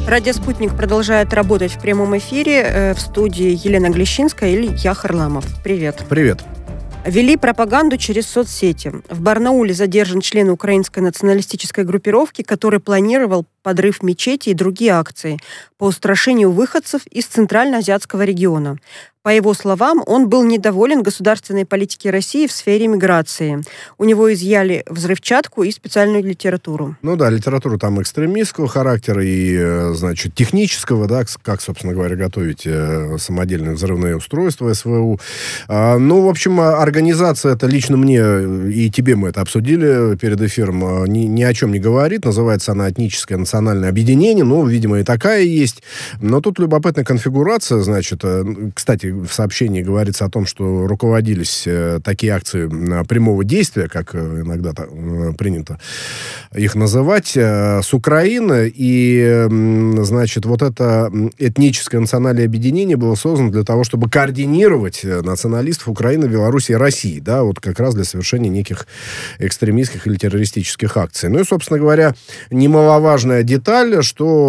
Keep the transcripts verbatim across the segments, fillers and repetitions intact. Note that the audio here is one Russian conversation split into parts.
Радио «Спутник» продолжает работать в прямом эфире. В студии Елена Глещинская и Илья Харламов. Привет. Привет. Вели пропаганду через соцсети. В Барнауле задержан член украинской националистической группировки, который планировал подрыв мечети и другие акции по устрашению выходцев из Центральноазиатского региона. По его словам, он был недоволен государственной политикой России в сфере миграции. У него изъяли взрывчатку и специальную литературу. Ну да, литературу там экстремистского характера и, значит, технического, да, как, собственно говоря, готовить самодельные взрывные устройства СВУ. А, ну, в общем, организация, это лично мне и тебе мы это обсудили перед эфиром, ни, ни о чем не говорит. Называется она «Этническое национальное объединение». Ну, видимо, и такая есть. Но тут любопытная конфигурация, значит, кстати, в сообщении говорится о том, что руководились э, такие акции э, прямого действия, как э, иногда э, принято их называть, э, с Украины. И, э, значит, вот это этническое национальное объединение было создано для того, чтобы координировать националистов Украины, Беларуси и России, да, вот как раз для совершения неких экстремистских или террористических акций. Ну и, собственно говоря, немаловажная деталь,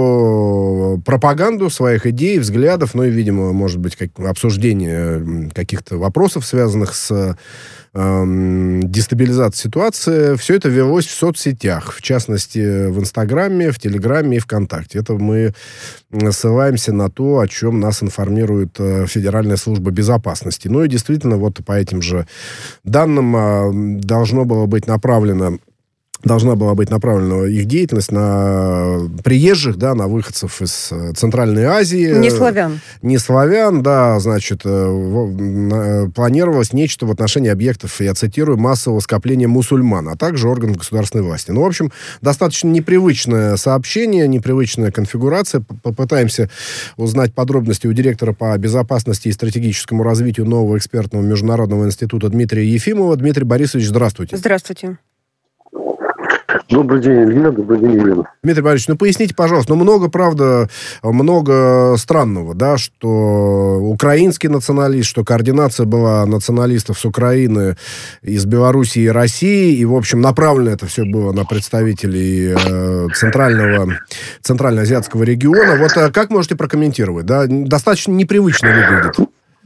что пропаганду своих идей, взглядов, ну и, видимо, может быть, как обсуждение каких-то вопросов, связанных с э, дестабилизацией ситуации, все это велось в соцсетях, в частности, в Инстаграме, в Телеграме и ВКонтакте. Это мы ссылаемся на то, о чем нас информирует э, Федеральная служба безопасности. Ну и действительно, вот по этим же данным э, должно было быть направлено должна была быть направлена их деятельность на приезжих, да, на выходцев из Центральной Азии. Не славян. Не славян, да, значит, планировалось нечто в отношении объектов, я цитирую, массового скопления мусульман, а также органов государственной власти. Ну, в общем, достаточно непривычное сообщение, непривычная конфигурация. Попытаемся узнать подробности у директора по безопасности и стратегическому развитию нового экспертного международного института Дмитрия Ефимова. Дмитрий Борисович, здравствуйте. Здравствуйте. Добрый день, Илья, добрый день, Елена. Дмитрий Борисович, ну поясните, пожалуйста, ну много, правда, много странного, да, что украинский националист, что координация была националистов с Украины, из Белоруссии и России, и, в общем, направлено это все было на представителей э, центрального, центральноазиатского региона. Вот э, как можете прокомментировать, да, достаточно непривычно выглядит.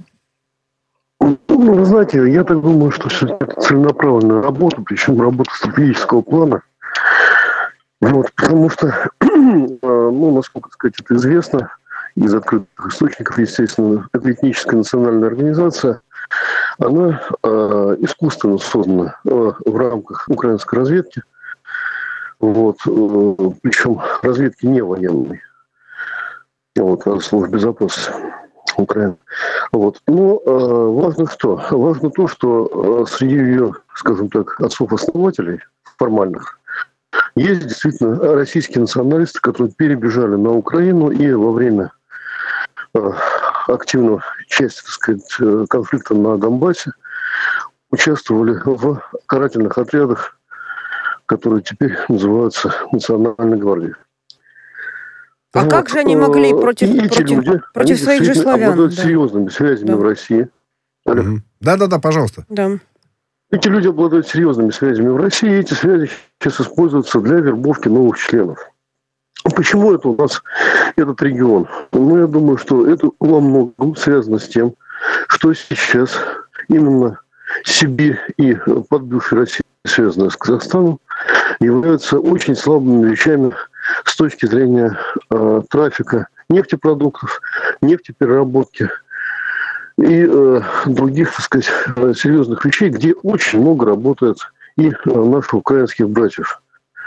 Ну, вы знаете, я так думаю, что все-таки это целенаправленная работа, причем работа стратегического плана. Вот, потому что, ну, насколько сказать, это известно из открытых источников, естественно, эта этническая национальная организация, она э, искусственно создана э, в рамках украинской разведки, вот, э, причем разведки не военной, вот, а служб безопасности Украины. Вот. Но э, важно что? Важно то, что э, среди ее, скажем так, отцов-основателей формальных есть действительно российские националисты, которые перебежали на Украину и во время э, активного части, так сказать, конфликта на Донбассе участвовали в карательных отрядах, которые теперь называются Национальной гвардией. А вот. Как же они могли против, и против, люди, против своих же славян? Обладают да. серьезными связями да. в России. Угу. Да-да-да, пожалуйста. Да. Эти люди обладают серьезными связями в России, и эти связи сейчас используются для вербовки новых членов. Почему это у нас этот регион? Ну, я думаю, что это во многом связано с тем, что сейчас именно Сибирь и подбившая Россия, связанная с Казахстаном, являются очень слабыми вещами с точки зрения э, трафика нефтепродуктов, нефтепереработки и э, других, так сказать, серьезных вещей, где очень много работает и э, наших украинских братьев.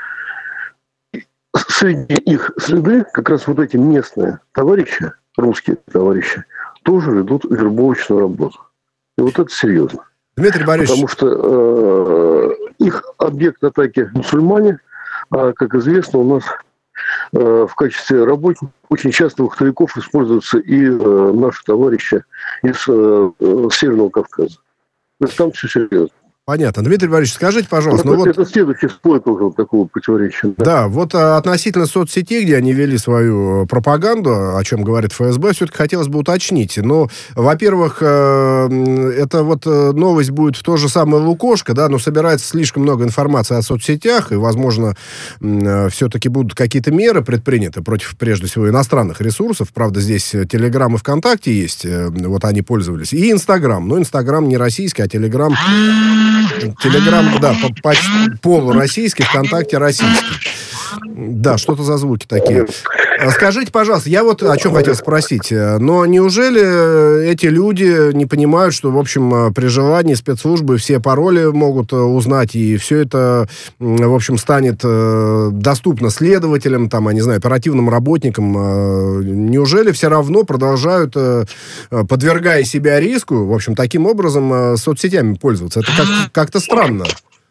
Среди их среды как раз вот эти местные товарищи, русские товарищи, тоже ведут вербовочную работу. И вот это серьезно. Дмитрий Борисович. Потому что э, их объект атаки мусульмане, а, как известно, у нас э, в качестве работников очень часто вахтовиков используются и э, наши товарищи из э, Северного Кавказа. То есть там все серьезно. Понятно. Дмитрий Борисович, скажите, пожалуйста... Ну, ну, это вот... следующий слой тоже такого противоречия. Да, да вот а, относительно соцсетей, где они вели свою пропаганду, о чем говорит эф эс бэ, все-таки хотелось бы уточнить. Но, во-первых, э, это вот новость будет в то же самое Лукошко, да, но собирается слишком много информации о соцсетях, и, возможно, э, все-таки будут какие-то меры предприняты против, прежде всего, иностранных ресурсов. Правда, здесь Телеграм и ВКонтакте есть, э, вот они пользовались. И Инстаграм. Но Инстаграм не российский, а Телеграм... Телеграм, да, почти полуроссийский, ВКонтакте российский. Да, что-то за звуки такие. Скажите, пожалуйста, я вот о чем хотел спросить. Но неужели эти люди не понимают, что, в общем, при желании спецслужбы все пароли могут узнать, и все это, в общем, станет доступно следователям, там, я не знаю, оперативным работникам? Неужели все равно продолжают, подвергая себя риску, в общем, таким образом соцсетями пользоваться? Это как- как-то странно.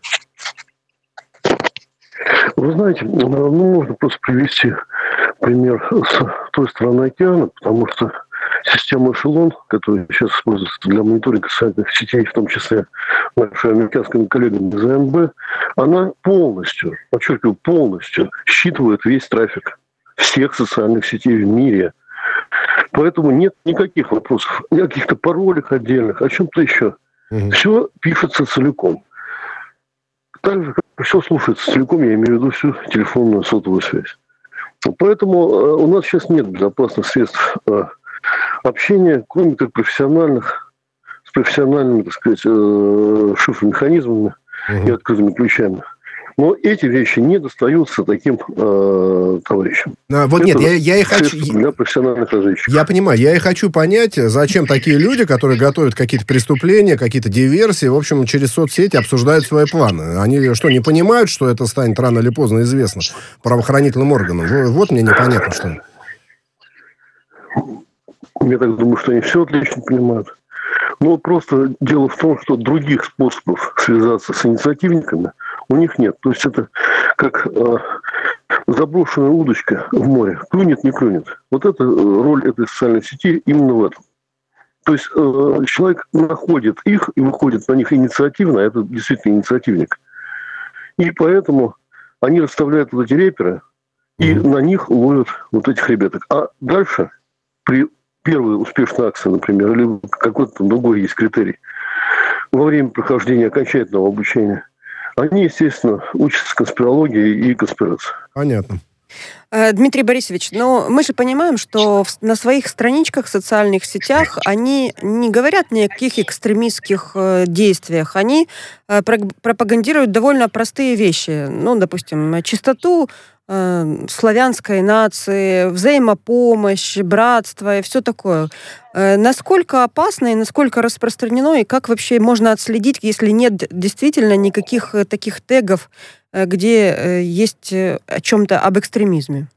Вы знаете, ну, можно просто привести пример с той стороны океана, потому что система «Эшелон», которая сейчас используется для мониторинга социальных сетей, в том числе нашими американскими коллегами из а эм бэ, она полностью, подчеркиваю, полностью считывает весь трафик всех социальных сетей в мире. Поэтому нет никаких вопросов ни о каких-то паролях отдельных, о чем-то еще. Mm-hmm. Все пишется целиком. Так же, как все слушается целиком, я имею в виду всю телефонную сотовую связь. Поэтому у нас сейчас нет безопасных средств общения, кроме как профессиональных, с профессиональными, так сказать, шифр-механизмами uh-huh. и открытыми ключами. Но эти вещи не достаются таким э, товарищам. А, вот это нет, я, я и хочу... Для профессиональных разведчиков. Я понимаю, я и хочу понять, зачем такие люди, которые готовят какие-то преступления, какие-то диверсии, в общем, через соцсети обсуждают свои планы. Они что, не понимают, что это станет рано или поздно известно правоохранительным органам? Вот мне непонятно, что... Я так думаю, что они все отлично понимают. Но просто дело в том, что других способов связаться с инициативниками у них нет. То есть это как э, заброшенная удочка в море. Клюнет, не клюнет. Вот это роль этой социальной сети именно в этом. То есть э, человек находит их и выходит на них инициативно, а это действительно инициативник. И поэтому они расставляют вот эти реперы и mm-hmm. на них ловят вот этих ребяток. А дальше при первой успешной акции, например, или какой-то другой есть критерий, во время прохождения окончательного обучения, они, естественно, учатся конспирологии и конспирации. Понятно. Дмитрий Борисович, но мы же понимаем, что на своих страничках в социальных сетях они не говорят ни о каких экстремистских действиях. Они пропагандируют довольно простые вещи. Ну, допустим, чистоту славянской нации, взаимопомощь, братство и все такое. Насколько опасно и насколько распространено, и как вообще можно отследить, если нет действительно никаких таких тегов, где есть о чем-то об экстремизме?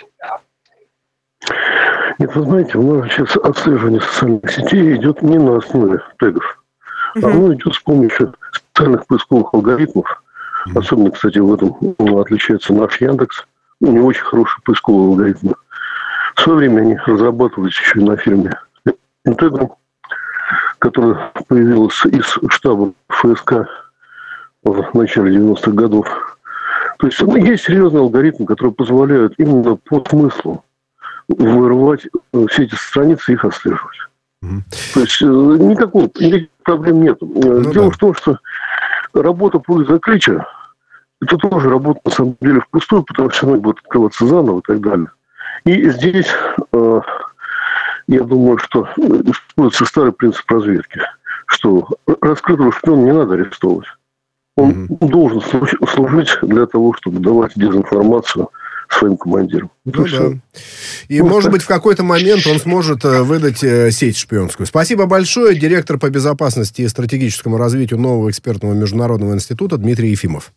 Нет, вы знаете, у нас сейчас отслеживание социальных сетей идет не на основе тегов. Угу. Оно идет с помощью специальных поисковых алгоритмов. Угу. Особенно, кстати, в этом ну, отличается наш Яндекс. У него очень хорошие поисковые алгоритмы. В свое время они разрабатывались еще и на фирме Integrum, которая появилась из штаба эф эс ка в начале девяностых годов. То есть ну, есть серьезные алгоритмы, которые позволяют именно по смыслу вырывать все эти страницы и их отслеживать. Mm-hmm. То есть никакого, никаких проблем нет. Ну, Дело да. в том, что работа по закрытию это тоже работа, на самом деле, впустую, потому что она будет открываться заново и так далее. И здесь, э, я думаю, что используется старый принцип разведки, что раскрытого шпиона не надо арестовывать. Он mm-hmm. должен служить для того, чтобы давать дезинформацию своим командирам. Ну, да. И, ну, может быть, в какой-то момент он сможет выдать сеть шпионскую. Спасибо большое. Директор по безопасности и стратегическому развитию нового экспертного международного института Дмитрий Ефимов.